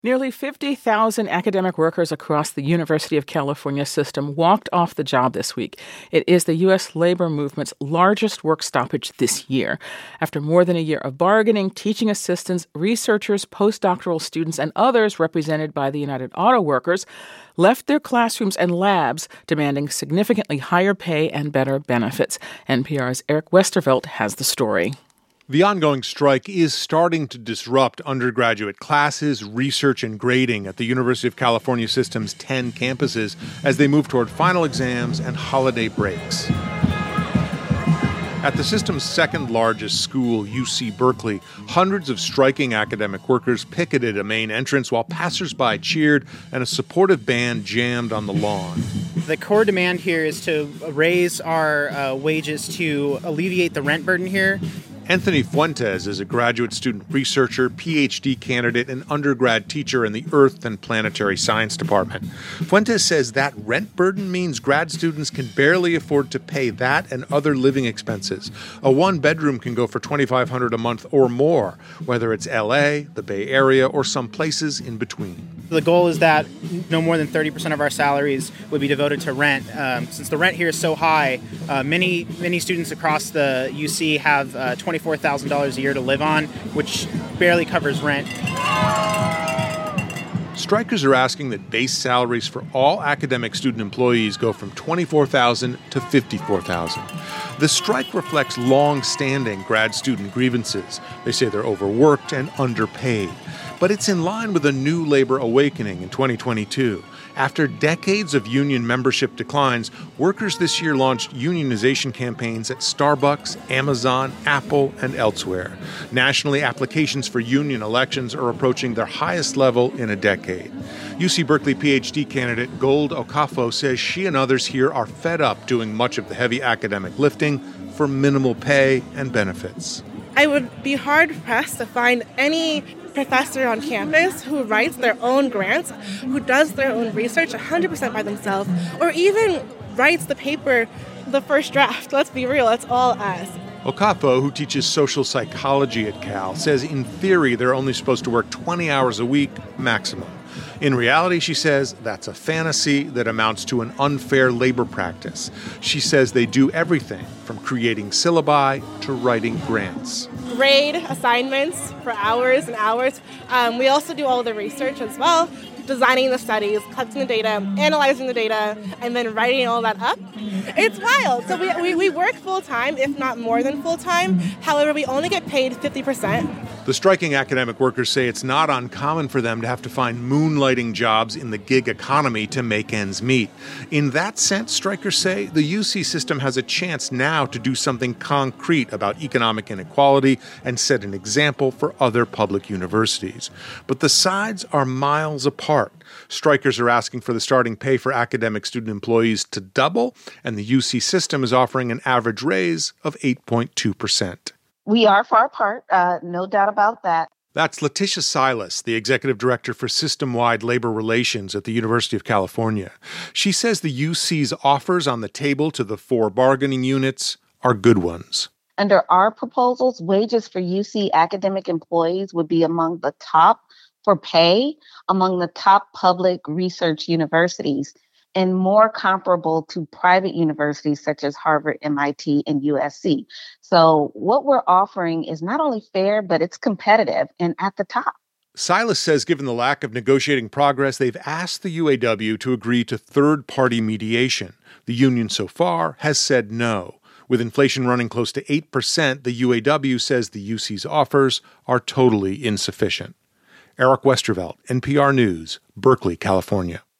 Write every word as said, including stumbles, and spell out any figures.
Nearly fifty thousand academic workers across the University of California system walked off the job this week. It is the U S labor movement's largest work stoppage this year. After more than a year of bargaining, teaching assistants, researchers, postdoctoral students, and others represented by the United Auto Workers left their classrooms and labs demanding significantly higher pay and better benefits. N P R's Eric Westervelt has the story. The ongoing strike is starting to disrupt undergraduate classes, research, and grading at the University of California system's ten campuses as they move toward final exams and holiday breaks. At the system's second largest school, U C Berkeley, hundreds of striking academic workers picketed a main entrance while passersby cheered and a supportive band jammed on the lawn. The core demand here is to raise our uh, wages to alleviate the rent burden here. Anthony Fuentes is a graduate student researcher, P H D candidate, and undergrad teacher in the Earth and Planetary Science Department. Fuentes says that rent burden means grad students can barely afford to pay that and other living expenses. A one-bedroom can go for twenty-five hundred dollars a month or more, whether it's L A, the Bay Area, or some places in between. The goal is that no more than thirty percent of our salaries would be devoted to rent. Um, since the rent here is so high, uh, many many students across the U C have uh, twenty-four thousand dollars a year to live on, which barely covers rent. Strikers are asking that base salaries for all academic student employees go from twenty-four thousand dollars to fifty-four thousand dollars. The strike reflects long-standing grad student grievances. They say they're overworked and underpaid. But it's in line with a new labor awakening in twenty twenty-two. After decades of union membership declines, workers this year launched unionization campaigns at Starbucks, Amazon, Apple, and elsewhere. Nationally, applications for union elections are approaching their highest level in a decade. U C Berkeley P H D candidate Gold Okafo says she and others here are fed up doing much of the heavy academic lifting for minimal pay and benefits. I would be hard-pressed to find any professor on campus who writes their own grants, who does their own research one hundred percent by themselves, or even writes the paper, the first draft. Let's be real, that's all us. Okafo, who teaches social psychology at Cal, says in theory they're only supposed to work twenty hours a week maximum. In reality, she says, that's a fantasy that amounts to an unfair labor practice. She says they do everything from creating syllabi to writing grants. Grade assignments for hours and hours. Um, we also do all the research as well, designing the studies, collecting the data, analyzing the data, and then writing all that up. It's wild. So we, we, we work full-time, if not more than full-time. However, we only get paid fifty percent. The striking academic workers say it's not uncommon for them to have to find moonlighting jobs in the gig economy to make ends meet. In that sense, strikers say, the U C system has a chance now to do something concrete about economic inequality and set an example for other public universities. But the sides are miles apart. Strikers are asking for the starting pay for academic student employees to double, and the U C system is offering an average raise of eight point two percent. We are far apart, uh, no doubt about that. That's Letitia Silas, the executive director for system-wide labor relations at the University of California. She says the U C's offers on the table to the four bargaining units are good ones. Under our proposals, wages for U C academic employees would be among the top for pay among the top public research universities, and more comparable to private universities such as Harvard, M I T, and U S C. So what we're offering is not only fair, but it's competitive and at the top. Silas says given the lack of negotiating progress, they've asked the U A W to agree to third-party mediation. The union so far has said no. With inflation running close to eight percent, the U A W says the U C's offers are totally insufficient. Eric Westervelt, N P R News, Berkeley, California.